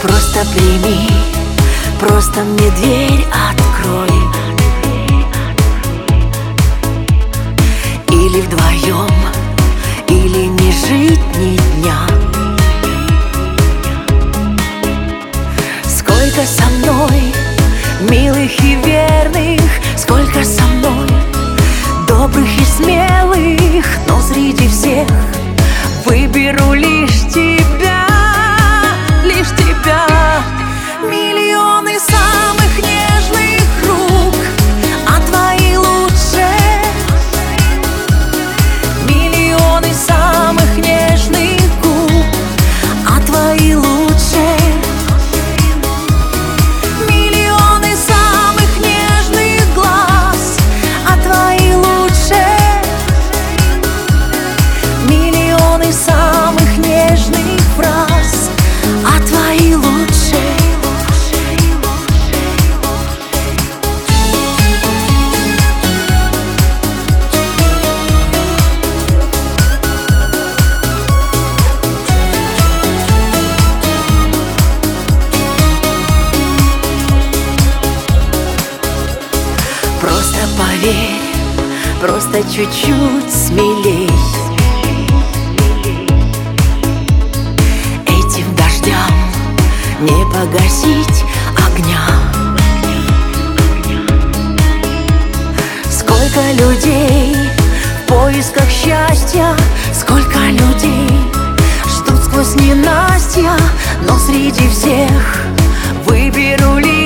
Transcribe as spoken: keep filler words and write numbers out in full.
Просто прими, просто мне дверь открой. Или вдвоем, или не жить ни дня. Сколько со мной милых и верных, сколько со мной добрых и смелых, но среди всех выберу лишь тебя, лишь тебя. Миллионы самых нежных рук, а твои лучше. Миллионы самых нежных губ, а твои лучше. Миллионы самых нежных глаз, а твои лучше. Миллионы самых нежных фраз, а твои лучше. Просто поверь, просто чуть-чуть смелей. Этим дождям не погасить огня. Сколько людей в поисках счастья, сколько людей ждут сквозь ненастья, но среди всех выберу лишь